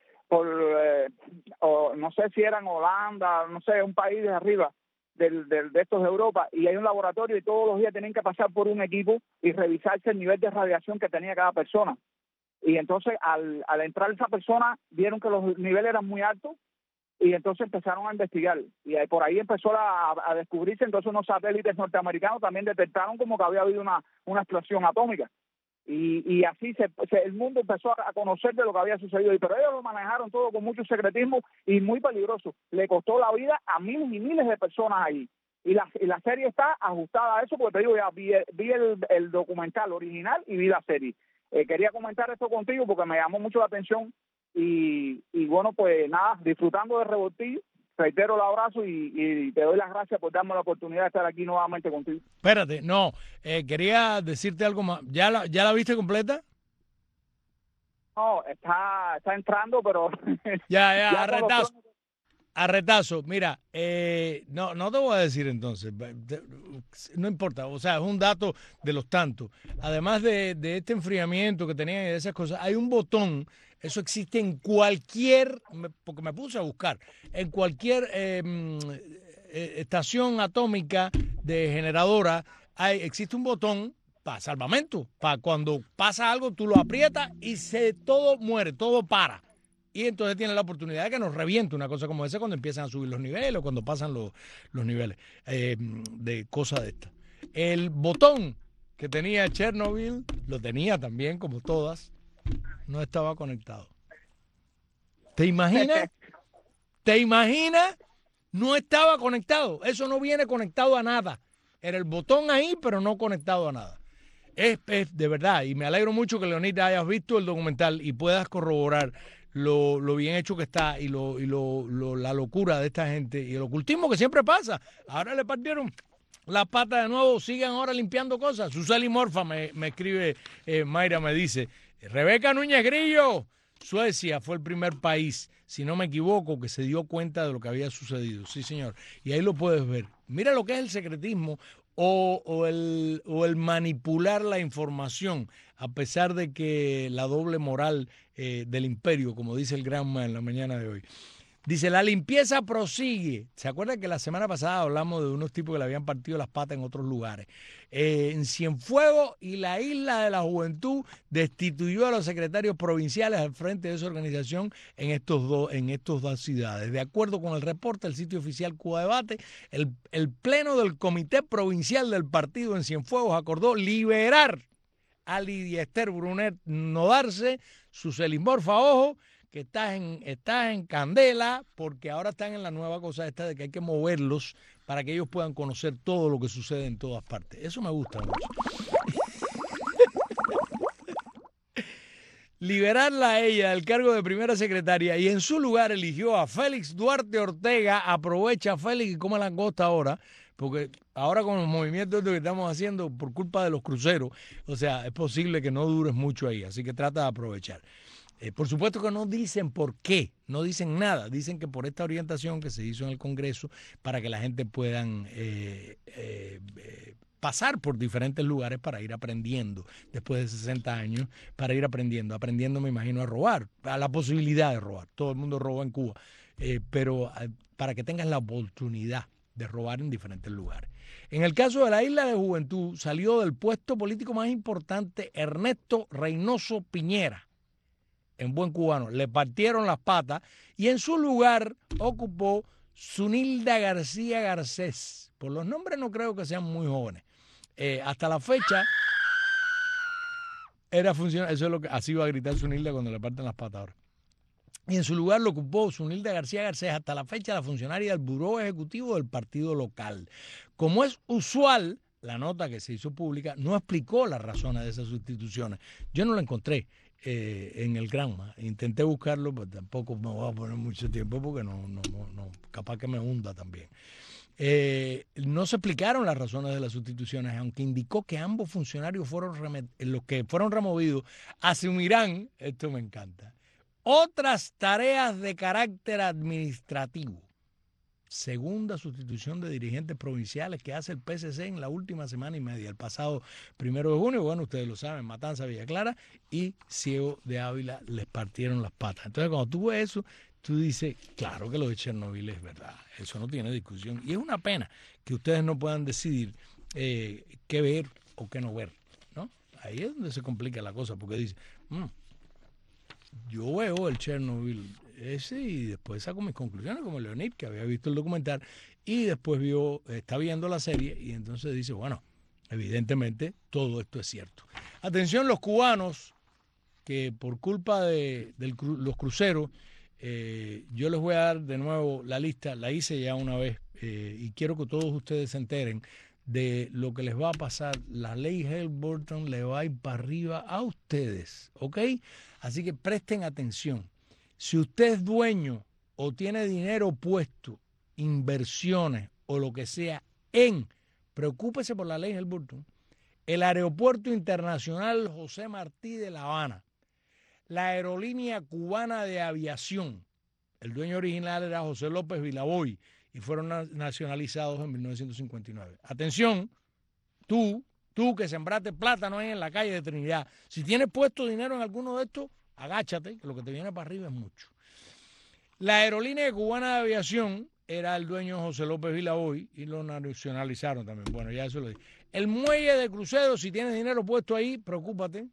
no sé si era en Holanda, no sé, un país de arriba de estos de Europa, y hay un laboratorio y todos los días tienen que pasar por un equipo y revisarse el nivel de radiación que tenía cada persona. Y entonces al entrar esa persona vieron que los niveles eran muy altos y entonces empezaron a investigar y por ahí empezó a descubrirse. Entonces unos satélites norteamericanos también detectaron como que había habido una explosión atómica y así el mundo empezó a conocer de lo que había sucedido, pero ellos lo manejaron todo con mucho secretismo y muy peligroso. Le costó la vida a miles y miles de personas ahí. Y la serie está ajustada a eso, porque te digo, ya vi el documental original y vi la serie. Quería comentar esto contigo porque me llamó mucho la atención y bueno, pues nada, disfrutando de Revoltillo. Reitero el abrazo y te doy las gracias por darme la oportunidad de estar aquí nuevamente contigo. Espérate, no, quería decirte algo más. ¿Ya la viste completa? No, está entrando, pero... Ya, con los arretazo. Arretazo, mira, no te voy a decir entonces, no importa, o sea, es un dato de los tantos. Además de este enfriamiento que tenían y de esas cosas, hay un botón, eso existe en cualquier, porque me puse a buscar, en cualquier estación atómica de generadora, existe un botón para salvamento, para cuando pasa algo tú lo aprietas y todo muere, todo para. Y entonces tiene la oportunidad de que nos reviente una cosa como esa cuando empiezan a subir los niveles o cuando pasan los niveles de cosas de estas. El botón que tenía Chernobyl, lo tenía también, como todas, no estaba conectado. ¿Te imaginas? ¿Te imaginas? No estaba conectado. Eso no viene conectado a nada. Era el botón ahí, pero no conectado a nada. Es de verdad, y me alegro mucho que, Leonita, hayas visto el documental y puedas corroborar lo bien hecho que está y la locura de esta gente y el ocultismo que siempre pasa. Ahora le partieron las patas de nuevo, siguen ahora limpiando cosas. Suseli Morfa me escribe, Mayra me dice, Rebeca Núñez Grillo, Suecia fue el primer país, si no me equivoco, que se dio cuenta de lo que había sucedido. Sí, señor. Y ahí lo puedes ver. Mira lo que es el secretismo o el manipular la información, a pesar de que la doble moral del imperio, como dice el Granma en la mañana de hoy. Dice, la limpieza prosigue. ¿Se acuerdan que la semana pasada hablamos de unos tipos que le habían partido las patas en otros lugares? En Cienfuegos y la Isla de la Juventud destituyó a los secretarios provinciales al frente de esa organización en estos dos ciudades. De acuerdo con el reporte del sitio oficial Cuba Debate, el pleno del Comité Provincial del Partido en Cienfuegos acordó liberar a Lidia Esther Brunet Nodarse, su celimorfa, ojo, que estás en candela, porque ahora están en la nueva cosa esta de que hay que moverlos para que ellos puedan conocer todo lo que sucede en todas partes. Eso me gusta mucho. Liberarla a ella del cargo de primera secretaria y en su lugar eligió a Félix Duarte Ortega. Aprovecha Félix y come langosta ahora, porque ahora con los movimientos que estamos haciendo por culpa de los cruceros, o sea, es posible que no dures mucho ahí, así que trata de aprovechar. Por supuesto que no dicen por qué, no dicen nada, dicen que por esta orientación que se hizo en el Congreso para que la gente puedan pasar por diferentes lugares para ir aprendiendo, después de 60 años, para ir aprendiendo me imagino a robar, a la posibilidad de robar, todo el mundo roba en Cuba, pero para que tengas la oportunidad de robar en diferentes lugares. En el caso de la Isla de Juventud, salió del puesto político más importante Ernesto Reynoso Piñera. En buen cubano, le partieron las patas y en su lugar ocupó Zunilda García Garcés. Por los nombres no creo que sean muy jóvenes. Hasta la fecha era funcionario, eso es lo que así va a gritar Zunilda cuando le parten las patas ahora. Y en su lugar lo ocupó Zunilda García Garcés, hasta la fecha la funcionaria del Buró Ejecutivo del partido local. Como es usual, la nota que se hizo pública no explicó las razones de esas sustituciones. Yo no la encontré en el Granma. Intenté buscarlo, pero tampoco me voy a poner mucho tiempo porque no capaz que me hunda también. No se explicaron las razones de las sustituciones, aunque indicó que ambos funcionarios los que fueron removidos asumirán, esto me encanta, otras tareas de carácter administrativo. Segunda sustitución de dirigentes provinciales que hace el PSC en la última semana y media, el pasado 1 de junio, bueno, ustedes lo saben, Matanza, Villa Clara y Ciego de Ávila les partieron las patas. Entonces, cuando tú ves eso, tú dices, claro que lo de Chernobyl es verdad, eso no tiene discusión. Y es una pena que ustedes no puedan decidir qué ver o qué no ver, ¿no? Ahí es donde se complica la cosa, porque dice, yo veo el Chernobyl ese y después saco mis conclusiones, como Leonid, que había visto el documental y después está viendo la serie y entonces dice, bueno, evidentemente todo esto es cierto. Atención los cubanos, que por culpa de los cruceros, yo les voy a dar de nuevo la lista, la hice ya una vez y quiero que todos ustedes se enteren de lo que les va a pasar. La ley Hale-Burton le va a ir para arriba a ustedes, ¿ok? Así que presten atención. Si usted es dueño o tiene dinero puesto, inversiones o lo que sea preocúpese por la ley Helburton, el Aeropuerto Internacional José Martí de La Habana, la Aerolínea Cubana de Aviación, el dueño original era José López Vilaboy y fueron nacionalizados en 1959. Atención, tú que sembraste plátano ahí en la calle de Trinidad, si tienes puesto dinero en alguno de estos, agáchate, que lo que te viene para arriba es mucho. La Aerolínea Cubana de Aviación era el dueño José López Vilaboy y lo nacionalizaron también. Bueno, ya eso lo dije. El muelle de cruceros, si tienes dinero puesto ahí, preocúpate,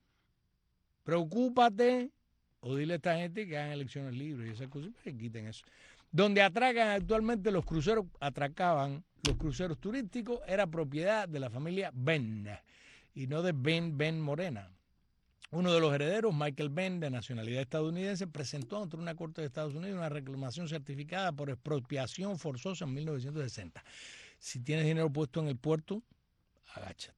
o dile a esta gente que hagan elecciones libres y esas cosas, que quiten eso. Donde atracan actualmente los cruceros, atracaban los cruceros turísticos, era propiedad de la familia Ben y no de Ben Morena. Uno de los herederos, Michael Ben, de nacionalidad estadounidense, presentó ante una corte de Estados Unidos una reclamación certificada por expropiación forzosa en 1960. Si tienes dinero puesto en el puerto, agáchate.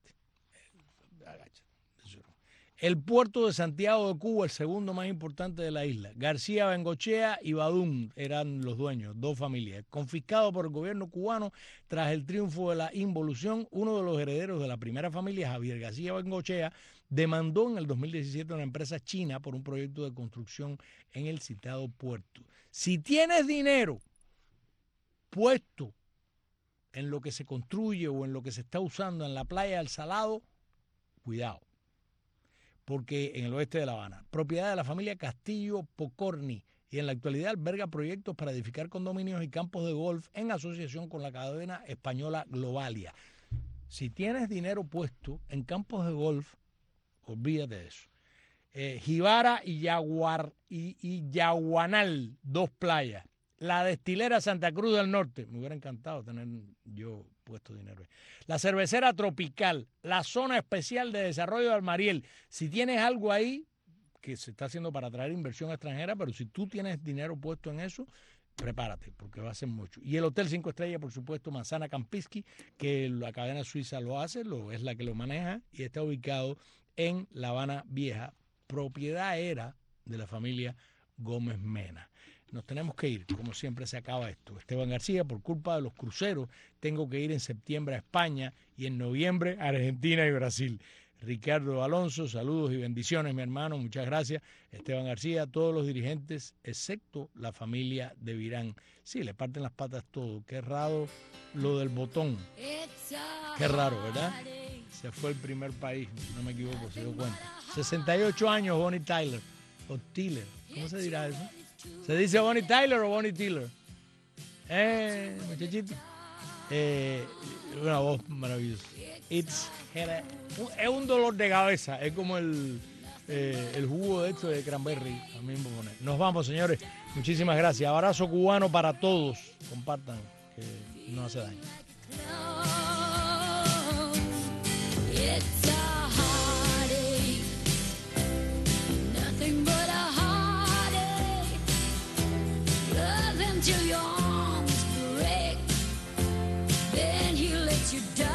El puerto de Santiago de Cuba, el segundo más importante de la isla. García Bengochea y Badún eran los dueños, dos familias. Confiscado por el gobierno cubano tras el triunfo de la involución, uno de los herederos de la primera familia, Javier García Bengochea, demandó en el 2017 a una empresa china por un proyecto de construcción en el citado puerto. Si tienes dinero puesto en lo que se construye o en lo que se está usando en la playa del Salado, cuidado. Porque en el oeste de La Habana, propiedad de la familia Castillo Pocorni, y en la actualidad alberga proyectos para edificar condominios y campos de golf en asociación con la cadena española Globalia. Si tienes dinero puesto en campos de golf, olvídate de eso. Jibara y Yaguanal, dos playas. La destilera Santa Cruz del Norte, me hubiera encantado tener yo puesto dinero ahí. La cervecera Tropical, la zona especial de desarrollo de Almariel. Si tienes algo ahí que se está haciendo para atraer inversión extranjera, pero si tú tienes dinero puesto en eso, prepárate, porque va a ser mucho. Y el Hotel 5 Estrellas, por supuesto, Manzana Campiski, que la cadena suiza lo hace, es la que lo maneja, y está ubicado en La Habana Vieja. Propiedad era de la familia Gómez Mena. Nos tenemos que ir, como siempre se acaba esto. Esteban García, por culpa de los cruceros, tengo que ir en septiembre a España y en noviembre a Argentina y Brasil. Ricardo Alonso, saludos y bendiciones, mi hermano, muchas gracias. Esteban García, todos los dirigentes, excepto la familia de Virán. Sí, le parten las patas todo. Qué raro lo del botón. Qué raro, ¿verdad? Se fue el primer país, no me equivoco, se dio cuenta. 68 años, Bonnie Tyler, o Tiller, ¿cómo se dirá eso? ¿Se dice Bonnie Tyler o Bonnie Tiller? Muchachito. Una voz maravillosa. Es un dolor de cabeza. Es como el jugo de esto de cranberry. A mí me pone. Nos vamos, señores. Muchísimas gracias. Abrazo cubano para todos. Compartan, que no hace daño. Till your arms break, then he lets you down.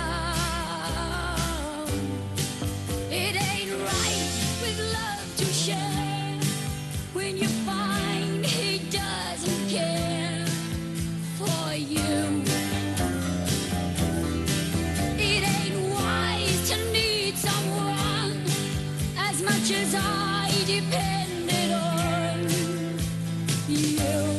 It ain't right with love to share when you find he doesn't care for you. It ain't wise to need someone as much as I depended on you.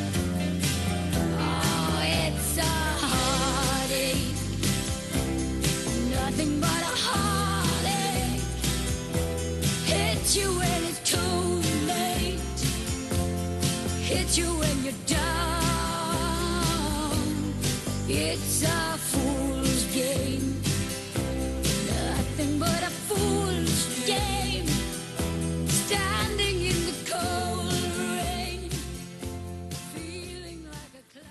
Nothing but a heartache. Hits you when it's too late. Hits you when you're down. It's a